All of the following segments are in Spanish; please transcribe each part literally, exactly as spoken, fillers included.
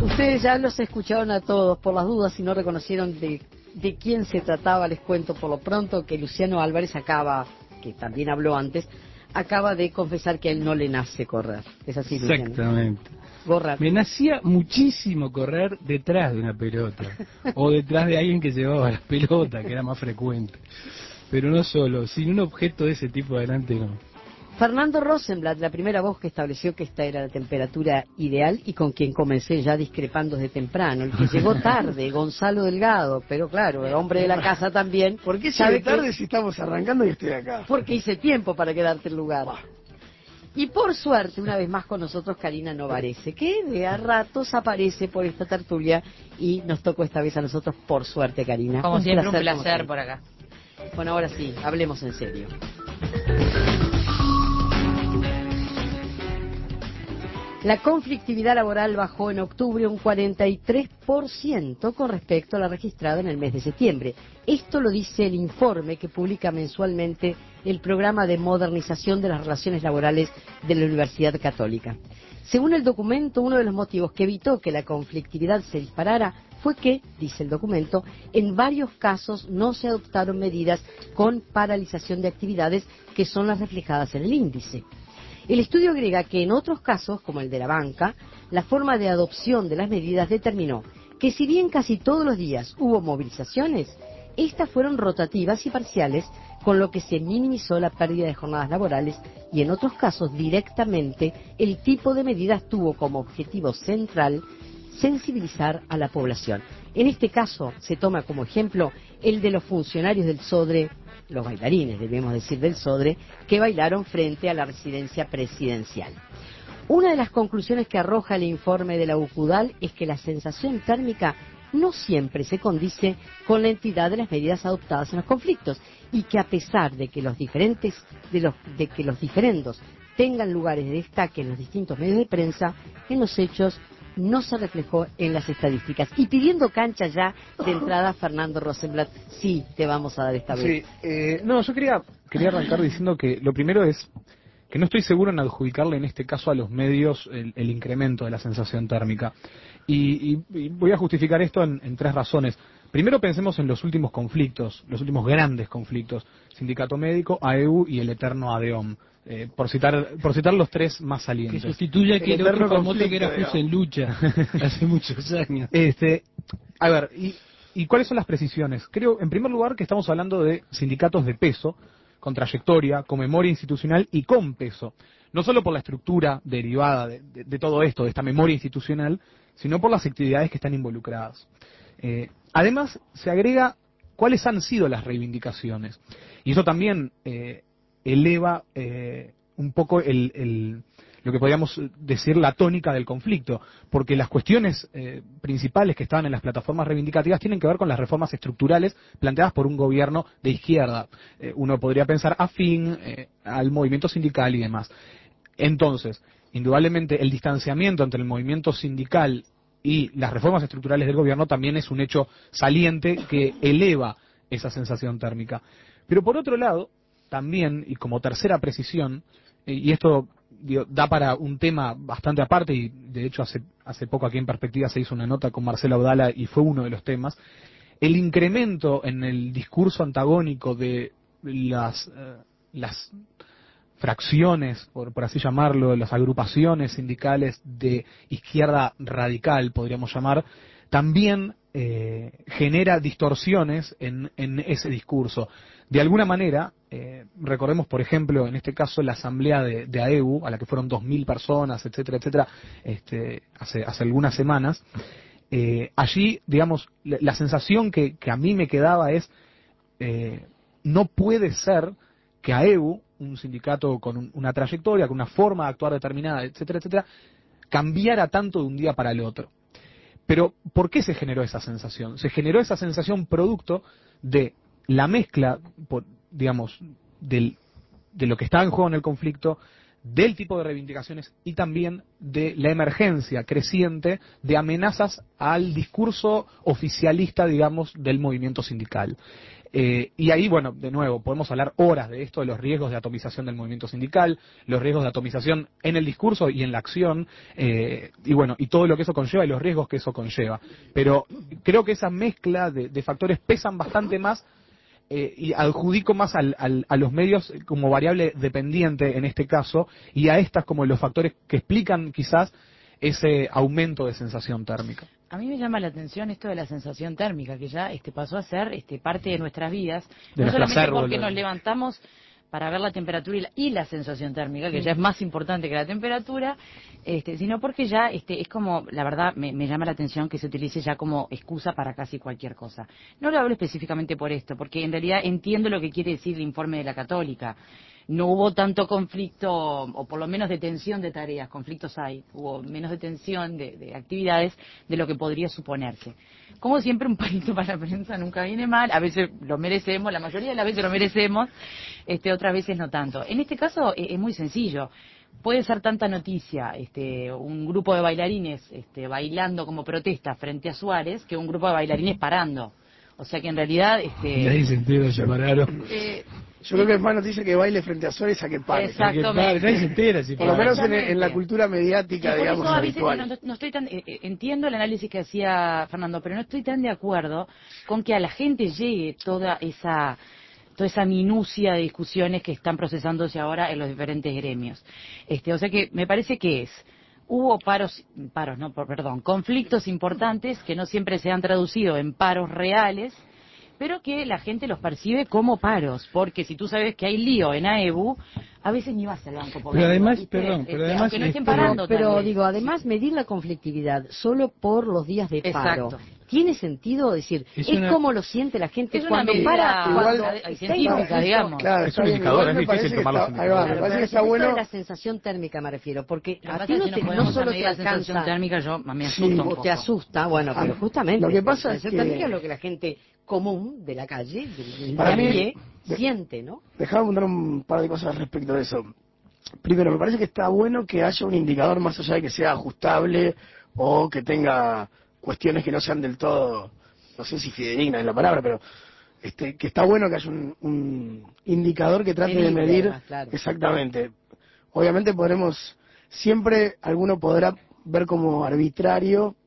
Ustedes ya los escucharon a todos, por las dudas, si no reconocieron de, de quién se trataba, les cuento por lo pronto que Luciano Álvarez acaba, que también habló antes, acaba de confesar que a él no le nace correr. ¿Es así, Luciano? Exactamente. Correr. Me nacía muchísimo correr detrás de una pelota, o detrás de alguien que llevaba la pelota, que era más frecuente. Pero no solo, sin un objeto de ese tipo adelante no. Fernando Rosenblatt, la primera voz que estableció que esta era la temperatura ideal y con quien comencé ya discrepando desde temprano. El que llegó tarde, Gonzalo Delgado, pero claro, el hombre de la casa también. ¿Por qué sabe sabe tarde que... si estamos arrancando y estoy acá? Porque hice tiempo para quedarte el lugar. Y por suerte, una vez más con nosotros Karina Novarese, que de a ratos aparece por esta tertulia y nos tocó esta vez a nosotros, por suerte, Karina. Como un siempre, placer, un placer siempre. por acá. Bueno, ahora sí, hablemos en serio. La conflictividad laboral bajó en octubre un cuarenta y tres por ciento con respecto a la registrada en el mes de septiembre. Esto lo dice el informe que publica mensualmente el Programa de Modernización de las Relaciones Laborales de la Universidad Católica. Según el documento, uno de los motivos que evitó que la conflictividad se disparara fue que, dice el documento, en varios casos no se adoptaron medidas con paralización de actividades que son las reflejadas en el índice. El estudio agrega que en otros casos, como el de la banca, la forma de adopción de las medidas determinó que si bien casi todos los días hubo movilizaciones, estas fueron rotativas y parciales, con lo que se minimizó la pérdida de jornadas laborales y en otros casos directamente el tipo de medidas tuvo como objetivo central sensibilizar a la población. En este caso se toma como ejemplo el de los funcionarios del Sodre, los bailarines, debemos decir, del Sodre, que bailaron frente a la residencia presidencial. Una de las conclusiones que arroja el informe de la UCUDAL es que la sensación térmica no siempre se condice con la entidad de las medidas adoptadas en los conflictos y que a pesar de que los diferentes de los de que los diferendos tengan lugares de destaque en los distintos medios de prensa, en los hechos no se reflejó en las estadísticas. Y pidiendo cancha ya de entrada, Fernando Rosenblatt, sí, te vamos a dar esta vez. Sí, eh, no, yo quería, quería arrancar diciendo que lo primero es que no estoy seguro en adjudicarle en este caso a los medios el, el incremento de la sensación térmica. Y, y, y voy a justificar esto en, en tres razones. Primero pensemos en los últimos conflictos, los últimos grandes conflictos, Sindicato Médico, A E U y el eterno ADEOM. Eh, por citar por citar los tres más salientes. Que sustituye a aquel otro famoso que era digamos. Puse en Lucha hace muchos años. Este, a ver, y, ¿y cuáles son las precisiones? Creo, en primer lugar, que estamos hablando de sindicatos de peso, con trayectoria, con memoria institucional y con peso. No solo por la estructura derivada de, de, de todo esto, de esta memoria institucional, sino por las actividades que están involucradas. Eh, además, se agrega cuáles han sido las reivindicaciones. Y eso también eh, eleva eh, un poco el, el, lo que podríamos decir la tónica del conflicto, porque las cuestiones eh, principales que estaban en las plataformas reivindicativas tienen que ver con las reformas estructurales planteadas por un gobierno de izquierda. Eh, uno podría pensar afín eh, al movimiento sindical y demás. Entonces, indudablemente el distanciamiento entre el movimiento sindical y las reformas estructurales del gobierno también es un hecho saliente que eleva esa sensación térmica. Pero por otro lado, también, y como tercera precisión, y esto digo, da para un tema bastante aparte, y de hecho hace, hace poco aquí en Perspectiva se hizo una nota con Marcelo Abdala y fue uno de los temas, el incremento en el discurso antagónico de las, eh, las fracciones, por, por así llamarlo, las agrupaciones sindicales de izquierda radical, podríamos llamar, también eh, genera distorsiones en, en ese discurso. De alguna manera, eh, recordemos, por ejemplo, en este caso la asamblea de, de A E U, a la que fueron dos mil personas, etcétera, etcétera, este, hace, hace algunas semanas, eh, allí, digamos, la, la sensación que, que a mí me quedaba es, eh, no puede ser que A E U, un sindicato con un, una trayectoria, con una forma de actuar determinada, etcétera, etcétera, cambiara tanto de un día para el otro. Pero, ¿por qué se generó esa sensación? Se generó esa sensación producto de la mezcla, por, digamos, del, de lo que estaba en juego en el conflicto, del tipo de reivindicaciones y también de la emergencia creciente de amenazas al discurso oficialista, digamos, del movimiento sindical. Eh, y ahí, bueno, de nuevo, podemos hablar horas de esto, de los riesgos de atomización del movimiento sindical, los riesgos de atomización en el discurso y en la acción, eh, y bueno, y todo lo que eso conlleva y los riesgos que eso conlleva. Pero creo que esa mezcla de, de factores pesan bastante más, eh, y adjudico más al, al, a los medios como variable dependiente en este caso, y a estas como los factores que explican quizás ese aumento de sensación térmica. A mí me llama la atención esto de la sensación térmica, que ya este pasó a ser este parte de nuestras vidas, De no solamente placer, porque boludo. nos levantamos para ver la temperatura y la, y la sensación térmica, que ya es más importante que la temperatura, este, sino porque ya este, es como, la verdad, me, me llama la atención que se utilice ya como excusa para casi cualquier cosa. No lo hablo específicamente por esto, porque en realidad entiendo lo que quiere decir el informe de la Católica. No hubo tanto conflicto, o por lo menos detención de tareas, conflictos hay, hubo menos detención de, de actividades de lo que podría suponerse. Como siempre, un palito para la prensa nunca viene mal, a veces lo merecemos, la mayoría de las veces lo merecemos, este, otras veces no tanto. En este caso eh, es muy sencillo. Puede ser tanta noticia este, un grupo de bailarines este, bailando como protesta frente a Suárez que un grupo de bailarines parando. O sea que en realidad... Este, Nadie se entera, se pararon. eh, Yo creo que es más noticia que baile frente a Suárez a que pare. Exactamente. Nadie se entera si Por lo pararon. menos en, en la cultura mediática, Y por digamos, eso a veces habitual. no, no estoy tan eh, eh, entiendo el análisis que hacía Fernando, pero no estoy tan de acuerdo con que a la gente llegue toda esa toda esa minucia de discusiones que están procesándose ahora en los diferentes gremios. Este, o sea que me parece que es hubo paros paros no, por- perdón, conflictos importantes que no siempre se han traducido en paros reales, pero que la gente los percibe como paros, porque si tú sabes que hay lío en A E B U, a veces ni vas al banco por Pero la además, ¿viste? perdón, Este, pero además aunque no estén este- parando. Pero tal vez. digo, además medir la conflictividad solo por los días de paro. Exacto. ¿Tiene sentido decir, Es es, una- como lo siente la gente Es una cuando medida para, igual- cuando hay está científica, injusto? digamos. Claro, Es está un bien. indicador, Igual es me difícil parece que tomar los está- ahí va, indicadores. me Claro, parece pero que está esto bueno. de la sensación térmica me refiero, porque Lo que a pasa ti es no, que si te, no no podemos solo te medir la sensación alcanza térmica, yo me Sí, asusto un o poco. te asusta, bueno, pero Ah, justamente lo que la pasa es sensación que- térmica es lo que la gente común de la calle, del, del Para de a mí- pie, de- siente, ¿no? Dejame apuntar un par de cosas respecto de eso. Primero, me parece que está bueno que haya un indicador más allá de que sea ajustable o que tenga cuestiones que no sean del todo, no sé si fidedigna es la palabra, pero este, que está bueno que haya un, un indicador que trate de Medible, medir además, claro. exactamente. Obviamente podremos, siempre alguno podrá ver como arbitrario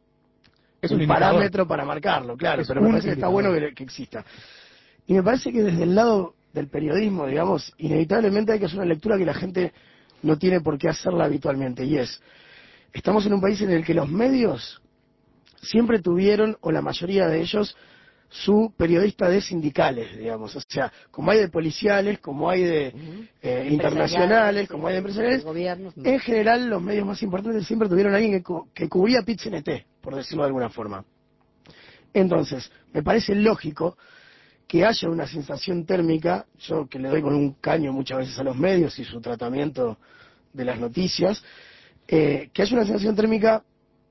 Es un un indicador. parámetro para marcarlo, claro, Es pero me un parece que está indicador. bueno que, que exista. Y me parece que desde el lado del periodismo, digamos, inevitablemente hay que hacer una lectura que la gente no tiene por qué hacerla habitualmente, y es, estamos en un país en el que los medios siempre tuvieron, o la mayoría de ellos, su periodista de sindicales, digamos, o sea, como hay de policiales, como hay de eh, internacionales, como hay de empresariales, gobiernos. en general los medios más importantes siempre tuvieron a alguien que, cu- que cubría P I T C N T, por decirlo de alguna forma. Entonces, me parece lógico que haya una sensación térmica, yo que le doy con un caño muchas veces a los medios y su tratamiento de las noticias, eh, que haya una sensación térmica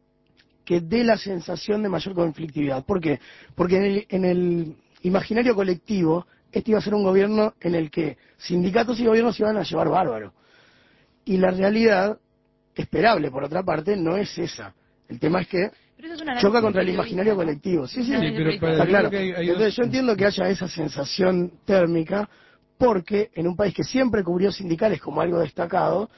que dé la sensación de mayor conflictividad. ¿Por qué? Porque en el, en el imaginario colectivo, este iba a ser un gobierno en el que sindicatos y gobiernos se iban a llevar bárbaro. Y la realidad, esperable por otra parte, no es esa. El tema es que Pero eso es un análisis choca contra el periodista, imaginario ¿no? colectivo. Sí, sí, Sí, sí, pero para- está yo claro. creo que hay- hay Entonces dos- yo entiendo que haya esa sensación térmica porque en un país que siempre cubrió sindicales como algo destacado,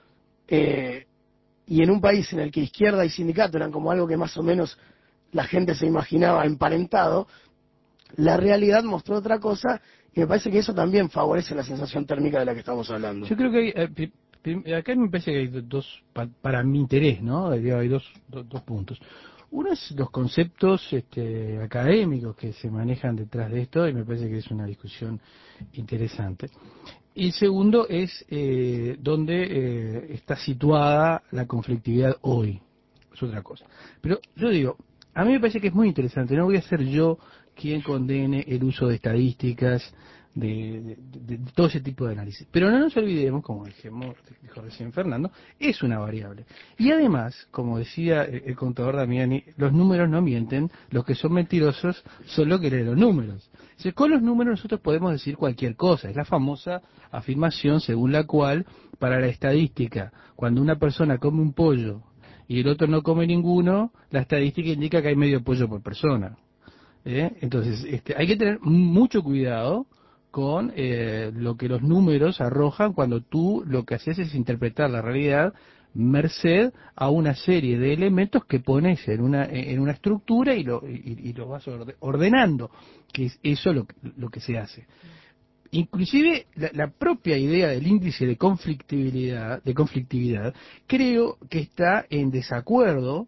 eh, y en un país en el que izquierda y sindicato eran como algo que más o menos la gente se imaginaba emparentado, la realidad mostró otra cosa y me parece que eso también favorece la sensación térmica de la que estamos hablando. Yo creo que hay, eh, pri- prim- acá me parece que hay do- dos, pa- para mi interés, ¿no? Digo, hay dos, do- dos puntos. Uno es los conceptos este, académicos que se manejan detrás de esto, y me parece que es una discusión interesante. Y el segundo es eh, dónde eh, está situada la conflictividad hoy. Es otra cosa. Pero yo digo, a mí me parece que es muy interesante. No voy a ser yo quien condene el uso de estadísticas, de, de- de todo ese tipo de análisis. Pero no nos olvidemos, como dijimos, dijo recién Fernando, es una variable. Y además, como decía el, el contador Damiani, los números no mienten, los que son mentirosos son los que leen los números. O sea, con los números nosotros podemos decir cualquier cosa. Es la famosa afirmación según la cual, para la estadística, cuando una persona come un pollo y el otro no come ninguno, la estadística indica que hay medio pollo por persona. ¿eh? Entonces, este, hay que tener mucho cuidado con eh, lo que los números arrojan cuando tú lo que haces es interpretar la realidad merced a una serie de elementos que pones en una en una estructura y lo y, y lo vas ordenando, que es eso lo, lo que se hace. Inclusive la, la propia idea del índice de conflictividad, de conflictividad, creo que está en desacuerdo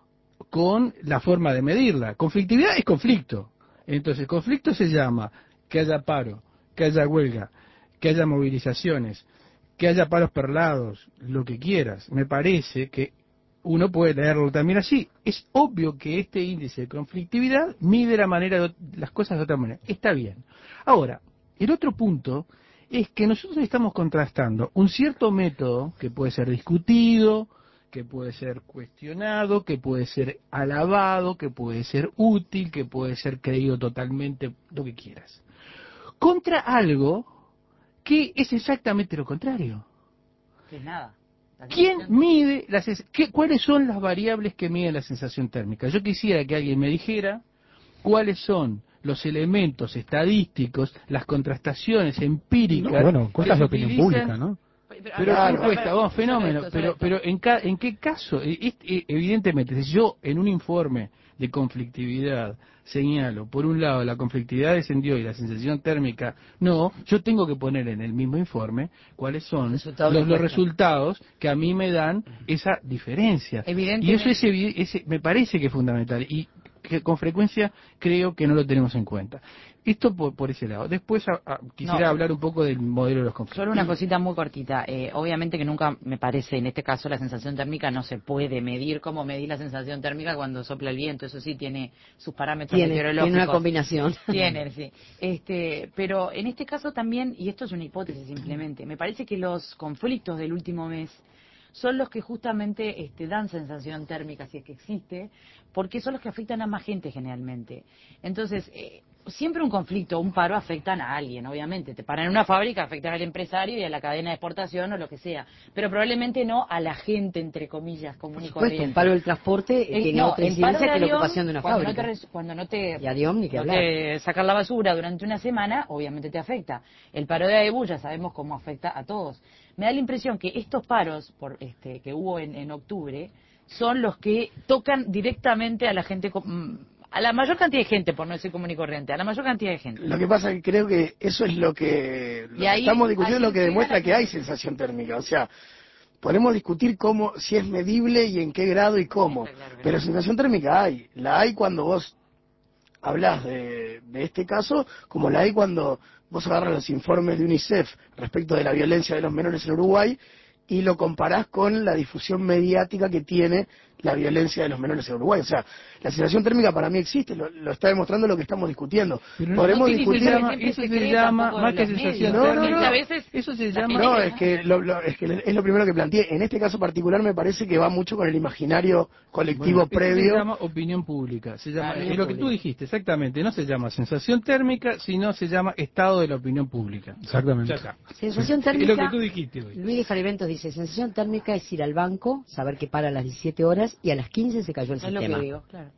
con la forma de medirla. Conflictividad es conflicto. Entonces, conflicto se llama que haya paro, que haya huelga, que haya movilizaciones, que haya paros perlados, lo que quieras. Me parece que uno puede leerlo también así. Es obvio que este índice de conflictividad mide la manera de, las cosas de otra manera. Está bien. Ahora, el otro punto es que nosotros estamos contrastando un cierto método que puede ser discutido, que puede ser cuestionado, que puede ser alabado, que puede ser útil, que puede ser creído totalmente, lo que quieras, contra algo que es exactamente lo contrario. Que es nada. ¿Quién mide las, qué, cuáles son las variables que miden la sensación térmica? Yo quisiera que alguien me dijera cuáles son los elementos estadísticos, las contrastaciones empíricas. No, bueno, encuestas de opinión utilizan, pública, ¿no? Pero Claro. ¿qué encuesta? Vamos, fenómeno. Pero, pero ¿en, ca, ¿en qué caso? Evidentemente, si yo en un informe de conflictividad señalo, por un lado, la conflictividad descendió y la sensación térmica no, yo tengo que poner en el mismo informe cuáles son Resultados los, de los encuesta. resultados que a mí me dan esa diferencia. Y eso es, evi- es, me parece que es fundamental y que con frecuencia creo que no lo tenemos en cuenta. Esto por, por ese lado. Después a, a, quisiera No. hablar un poco del modelo de los conflictos. Solo una cosita muy cortita. Eh, obviamente que nunca me parece, en este caso, la sensación térmica no se puede medir como medir la sensación térmica cuando sopla el viento. Eso sí tiene sus parámetros Tiene, meteorológicos. tiene una combinación. Tiene, sí. Este, pero en este caso también, y esto es una hipótesis simplemente, me parece que los conflictos del último mes son los que justamente este, dan sensación térmica, si es que existe, porque son los que afectan a más gente generalmente. Entonces, eh, siempre un conflicto, un paro afectan a alguien, obviamente. Te paran en una fábrica, afectan al empresario y a la cadena de exportación o lo que sea. Pero probablemente no a la gente, entre comillas, común Por y supuesto, corriente. un paro del transporte eh, El- tiene no, otra el paro incidencia de que la avión, ocupación de una cuando fábrica. No te, res- cuando no te, Y avión, ni que no hablar. te sacar la basura durante una semana, obviamente te afecta. El paro de A E B U ya sabemos cómo afecta a todos. Me da la impresión que estos paros por este, que hubo en, en octubre son los que tocan directamente a la gente, co- mm, a la mayor cantidad de gente, por no decir común y corriente, a la mayor cantidad de gente. Lo que pasa es que creo que eso es lo que, lo Y que ahí- estamos discutiendo, ahí lo que llega demuestra la que hay conclusión. sensación térmica. O sea, podemos discutir cómo, si es medible y en qué grado y cómo. Está claro que Pero no. sensación térmica hay. La hay cuando vos hablas de, de este caso, como la hay cuando vos agarras los informes de UNICEF respecto de la violencia de los menores en Uruguay y lo comparás con la difusión mediática que tiene la violencia de los menores en Uruguay. O sea, la sensación térmica para mí existe, lo, lo está demostrando lo que estamos discutiendo. Pero Podremos no tiene discutir... que ser- llama, siempre eso se se cree llama, tampoco más de que los sensación medios. No, no, térmica, no. A veces eso se la llama... No, es que, lo, lo- es que es lo primero que planteé. En este caso particular me parece que va mucho con el imaginario colectivo Bueno, eso previo. se llama opinión pública. Se llama, Claro, es lo que tú pública. dijiste, exactamente. No se llama sensación térmica, sino se llama estado de la opinión pública. Exactamente. Ya está. Sensación Es lo que térmica, tú dijiste hoy. Luis de Fariventos dice, sensación térmica es ir al banco, saber que para a las diecisiete horas y a las quince se cayó el es lo sistema. que digo, claro.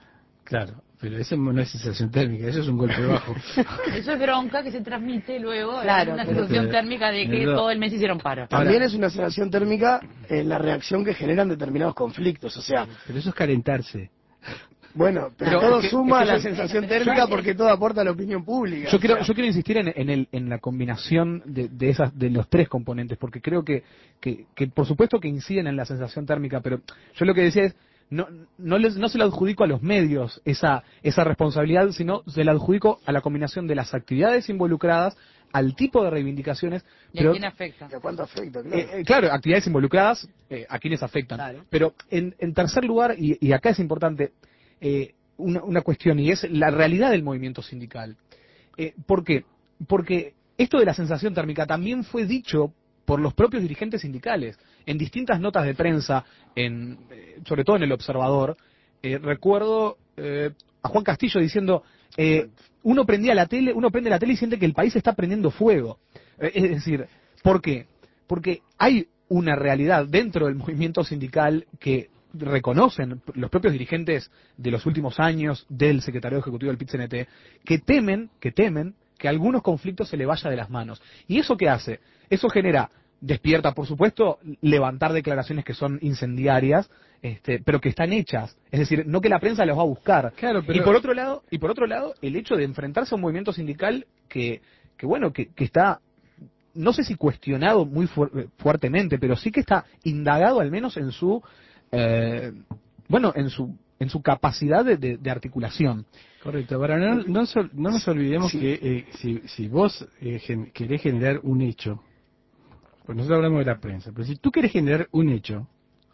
Claro, pero eso no es sensación térmica, eso es un golpe bajo. Eso es bronca que se transmite luego Claro, en una pero- situación térmica de que No. todo el mes hicieron paro. También Ahora- es una sensación térmica en la reacción que generan determinados conflictos. O sea, Pero eso es calentarse. bueno, pero, Pero todo es que- suma es que a la yo- sensación térmica porque todo aporta a la opinión pública. Yo O quiero, sea, yo quiero insistir en, en, el, en la combinación de, de esas de los tres componentes, porque creo que, que, que por supuesto que inciden en la sensación térmica, pero yo lo que decía es, no, no, les- no se lo adjudico a los medios esa, esa responsabilidad, sino se la adjudico a la combinación de las actividades involucradas, al tipo de reivindicaciones, ¿Y a pero quién afecta? ¿a cuánto afecta? Claro. eh, eh, claro, actividades involucradas eh, a quienes afectan. Claro. Pero en, en tercer lugar, y, y acá es importante, eh, una, una cuestión, y es la realidad del movimiento sindical. Eh, ¿Por qué? Porque esto de la sensación térmica también fue dicho por los propios dirigentes sindicales. En distintas notas de prensa, en, eh, sobre todo en El Observador, eh, recuerdo eh, a Juan Castillo diciendo, eh, uno prendía la tele, uno prende la tele y siente que el país está prendiendo fuego. Eh, es decir, ¿por qué? Porque hay una realidad dentro del movimiento sindical que reconocen los propios dirigentes de los últimos años del secretario ejecutivo del P I T C N T que temen, que temen que algunos conflictos se le vaya de las manos. ¿Y eso qué hace? Eso genera, despierta, por supuesto, levantar declaraciones que son incendiarias, este, pero que están hechas. Es decir, no que la prensa los va a buscar. Claro, pero... Y por otro lado, y por otro lado, el hecho de enfrentarse a un movimiento sindical que, que bueno, que, que está, no sé si cuestionado muy fu fuertemente, pero sí que está indagado al menos en su, eh, bueno, en su, en su capacidad de, de, de articulación. Correcto, para no, no, no nos olvidemos sí. que eh, si, si vos eh, gen, querés generar un hecho, pues nosotros hablamos de la prensa, pero si tú querés generar un hecho,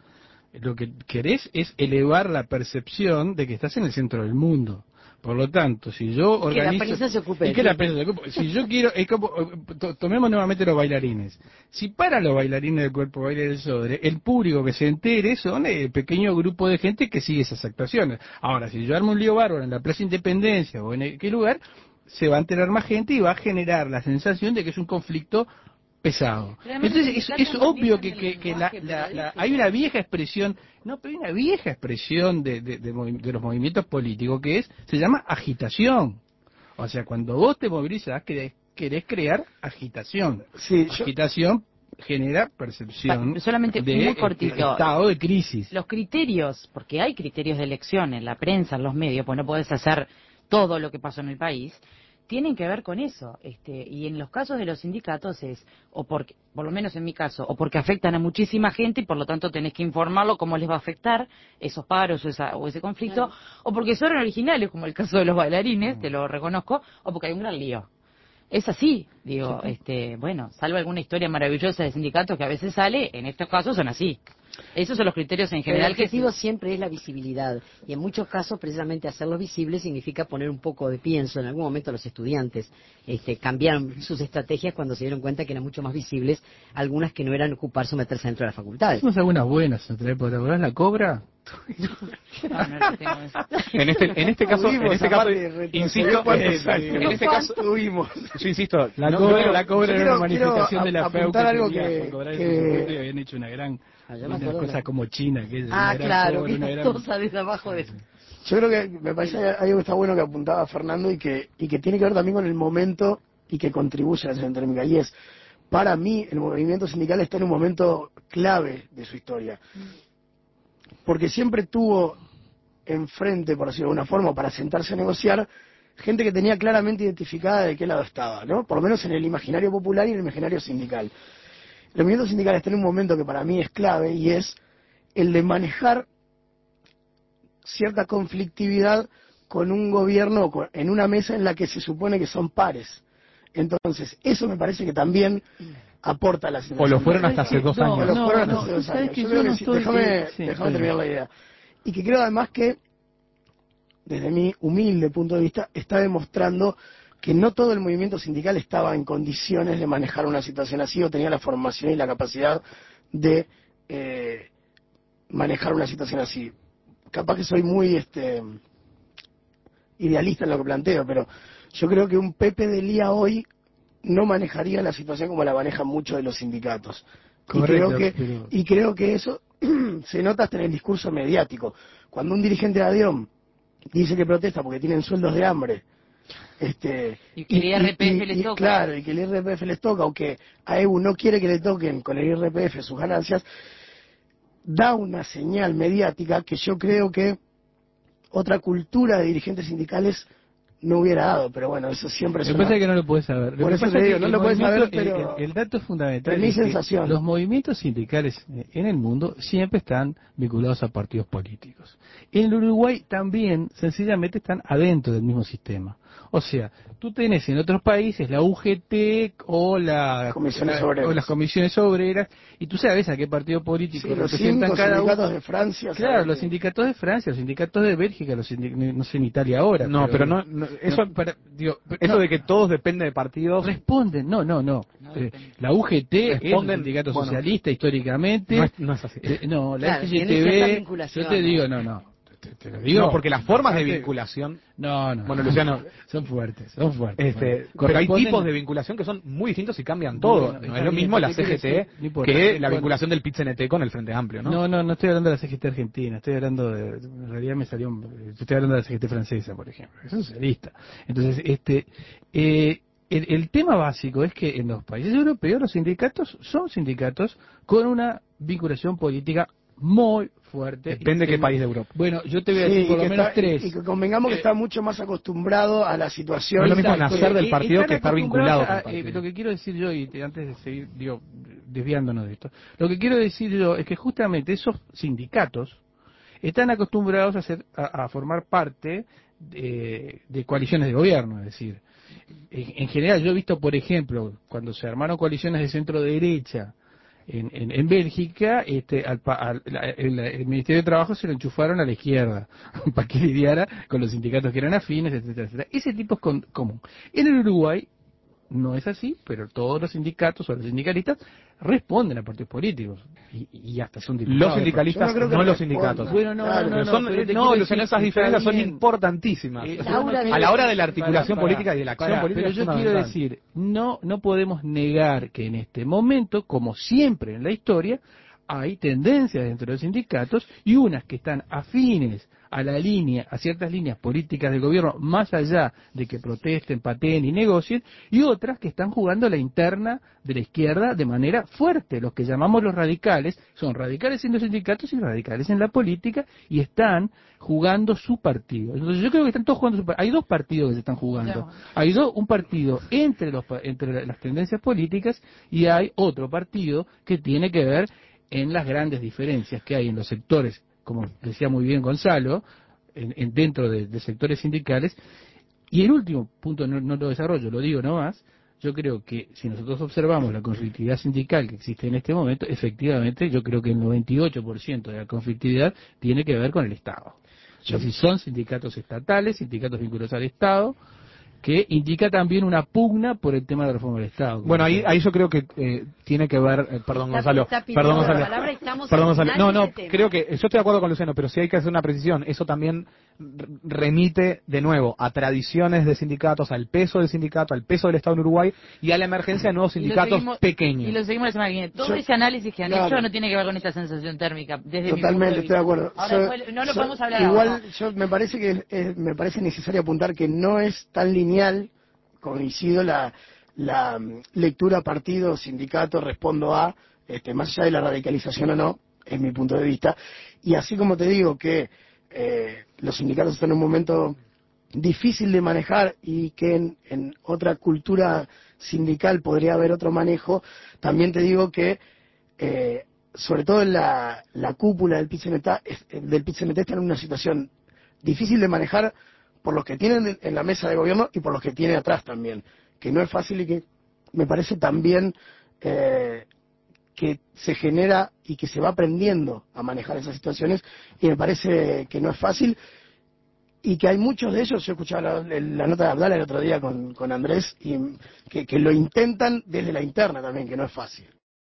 lo que querés es elevar la percepción de que estás en el centro del mundo. Por lo tanto, si yo Y que la organizo... prensa se ocupe Y de que ti. la prensa se ocupe. Si yo quiero... Es como, to- tomemos nuevamente los bailarines. Si para los bailarines del cuerpo baile del Sodre, el público que se entere son el pequeño grupo de gente que sigue esas actuaciones. Ahora, si yo armo un lío bárbaro en la Plaza Independencia o en qué lugar, se va a enterar más gente y va a generar la sensación de que es un conflicto pesado. Entonces es, es obvio que, que, que la, la, la, hay una vieja expresión, no, pero hay una vieja expresión de, de, de, de los movimientos políticos que es, se llama agitación. O sea, cuando vos te movilizás, querés, querés crear agitación. Sí, yo- Agitación genera percepción Pa- solamente de muy eh, cortito. estado de crisis. Los criterios, porque hay criterios de elección en la prensa, en los medios, pues no podés hacer todo lo que pasó en el país, tienen que ver con eso. Este, y en los casos de los sindicatos es, o porque, por lo menos en mi caso, o porque afectan a muchísima gente y por lo tanto tenés que informarlo cómo les va a afectar esos paros o, esa, o ese conflicto, claro. O porque son originales, como el caso de los bailarines, te lo reconozco, o porque hay un gran lío. Es así, digo, sí. este, bueno, salvo alguna historia maravillosa de sindicatos que a veces sale, en estos casos son así. Esos son los criterios en general. El objetivo que siempre es la visibilidad y en muchos casos precisamente hacerlos visibles significa poner un poco de pienso. En algún momento los estudiantes este, cambiaron sus estrategias cuando se dieron cuenta que eran mucho más visibles algunas que no eran ocuparse o meterse dentro de las facultades. Hicimos algunas buenas en otra época, ¿te acordás la Cobra? No, no lo tengo eso. En este, en este caso, en este caso, insisto, eh, en este caso tuvimos. Yo insisto, la no, Cobra, no, la Cobra era una manifestación de la F E U que algo tenía que, por cobrar que... ese habían hecho una gran, Ah, una cosa como China, que es ah, una gran claro, cobra, que una era gran... tosa desde abajo de... Yo creo que me parece algo que está bueno que apuntaba Fernando y que, y que tiene que ver también con el momento y que contribuye a la situación térmica. Y es, para mí, el movimiento sindical está en un momento clave de su historia. Porque siempre tuvo enfrente, por decirlo de alguna forma, para sentarse a negociar, gente que tenía claramente identificada de qué lado estaba, ¿no? Por lo menos en el imaginario popular y en el imaginario sindical. El movimiento sindical está en un momento que para mí es clave y es el de manejar cierta conflictividad con un gobierno, en una mesa en la que se supone que son pares. Entonces, eso me parece que también aporta a la situación. O lo fueron hasta hace dos no, años. O lo no, fueron hasta no, hace dos ¿sabes años. que Yo yo creo no que sí, estoy- déjame, sí, déjame sí. terminar la idea. Y que creo además que, desde mi humilde punto de vista, está demostrando que no todo el movimiento sindical estaba en condiciones de manejar una situación así o tenía la formación y la capacidad de eh, manejar una situación así. Capaz que soy muy este idealista en lo que planteo, pero yo creo que un Pepe de Lía hoy no manejaría la situación como la manejan muchos de los sindicatos. Correcto, y creo que pero- y creo que eso se nota hasta en el discurso mediático. Cuando un dirigente de ADIOM dice que protesta porque tienen sueldos de hambre, este Y que el I R P F les toca. claro, y que el I R P F les toca, o que a E U no quiere que le toquen con el I R P F sus ganancias, da una señal mediática que yo creo que otra cultura de dirigentes sindicales no hubiera dado, pero bueno, eso siempre es Lo que una... pasa es que no lo puedes saber. Lo Por que eso pasa te es digo, que no el lo puedes movimiento- saber, pero- el, el- el dato fundamental es mi es que sensación. los movimientos sindicales en el mundo siempre están vinculados a partidos políticos. En el Uruguay también, sencillamente, están adentro del mismo sistema. O sea, tú tenés en otros países la U G T o, la, Comisiones la- obreras. o las comisiones obreras, y tú sabes a qué partido político Sí, los representan cinco cada uno. sindicatos de Francia. Claro, saben los que- sindicatos de Francia, los sindicatos de Bélgica, los sindi- no sé en Italia ahora. No, pero no, no, eso, no, para- digo, eso no, de que todos depende de partidos, responden, no, no, no. No Eh, depende. la U G T es un Responden, sindicato bueno, socialista históricamente. no es, no es así. Eh, no, la Claro, tiene cierta F G T B, vinculación, yo te ¿no? digo, no, no. te, te lo digo. No, porque las formas de Aparte- vinculación... No, no. Bueno, Luciano, son fuertes, son fuertes. Este, Bueno, pero hay corresponden- tipos de vinculación que son muy distintos y cambian todo. Bueno, No está es lo bien, mismo la pero te C G quiero T decir, no importa. que la Bueno, vinculación del P I T C N T con el Frente Amplio, ¿no? No, no, no estoy hablando de la C G T argentina, estoy hablando de, en realidad me salió, un- estoy hablando de la C G T francesa, por ejemplo, es socialista. Entonces, este, eh, el, el tema básico es que en los países europeos los sindicatos son sindicatos con una vinculación política muy fuerte. Depende Y- qué país de Europa. Bueno, yo te voy a Sí, decir y por lo que menos está- tres. y que convengamos que Eh, está mucho más acostumbrado a la situación. No es lo mismo Exacto. nacer del Eh, partido están que estar acostumbrados vinculado con a- el partido. eh, lo que quiero decir yo, y te- antes de seguir digo, desviándonos de esto, lo que quiero decir yo es que justamente esos sindicatos están acostumbrados a, ser, a, a formar parte de, de coaliciones de gobierno, es decir, en, en general yo he visto, por ejemplo, cuando se armaron coaliciones de centro derecha en, en, en Bélgica, este, al, pa- al- la- el, el Ministerio de Trabajo se lo enchufaron a la izquierda para que lidiara con los sindicatos que eran afines, etcétera, etcétera. Ese tipo es con- común. En el Uruguay no es así, pero todos los sindicatos o los sindicalistas responden a partidos políticos y, y hasta son diputados. Los sindicalistas, Yo no creo que no los respondan. sindicatos. Bueno, no, Claro, no, Pero no, son- pero te no, quiero Luciano, decir, esas está diferencias son bien. importantísimas. Eh, Laura, a la hora de la articulación Pará, pará, política y de la acción pará, política pero es yo quiero fundamental. decir, no, no podemos negar que en este momento, como siempre en la historia, hay tendencias dentro de los sindicatos y unas que están afines a la línea, a ciertas líneas políticas del gobierno, más allá de que protesten, pateen y negocien, y otras que están jugando la interna de la izquierda de manera fuerte. Los que llamamos los radicales son radicales en los sindicatos y radicales en la política y están jugando su partido. Entonces yo creo que están todos jugando su partido. Hay dos partidos que se están jugando. Hay dos, un partido entre, los, pa- entre las tendencias políticas y hay otro partido que tiene que ver en las grandes diferencias que hay en los sectores, como decía muy bien Gonzalo, en, en dentro de, de sectores sindicales. Y el último punto, no, no lo desarrollo, lo digo nomás, yo creo que si nosotros observamos la conflictividad sindical que existe en este momento, efectivamente yo creo que el noventa y ocho por ciento de la conflictividad tiene que ver con el Estado. Es decir, son sindicatos estatales, sindicatos vinculados al Estado, que indica también una pugna por el tema de la reforma del Estado. Bueno, ahí, ahí yo creo que eh, tiene que ver, eh, perdón Está- Gonzalo, está pidiendo perdón la Gonzalo, palabra, estamos perdón al Gonzalo, final no, de no, este tema. creo que, yo estoy de acuerdo con Luciano, pero si hay que hacer una precisión, eso también r- remite de nuevo a tradiciones de sindicatos, al peso del sindicato, al peso del Estado en Uruguay y a la emergencia de nuevos Y lo sindicatos seguimos- pequeños. Y lo seguimos la semana que viene. Todo Yo- ese análisis que han claro. hecho no tiene que ver con esta sensación térmica. Desde mi punto Totalmente, de estoy de acuerdo. Ahora, Yo- después no lo yo- podemos hablar Igual, ahora. yo me parece que es- me parece necesario apuntar que no es tan lineal, coincido la, la mm, lectura partido, sindicato, respondo a, este, más allá de la radicalización o no, es mi punto de vista. Y así como te digo que eh, los sindicatos están en un momento difícil de manejar y que en, en otra cultura sindical podría haber otro manejo, también te digo que eh, sobre todo en la, la cúpula del P I C N T, es- del P I C N T está en una situación difícil de manejar por los que tienen en la mesa de gobierno y por los que tienen atrás también, que no es fácil y que me parece también eh, que se genera y que se va aprendiendo a manejar esas situaciones y me parece que no es fácil y que hay muchos de ellos, yo escuchaba la, la nota de Abdala el otro día con, con Andrés, y que, que lo intentan desde la interna también, que no es fácil.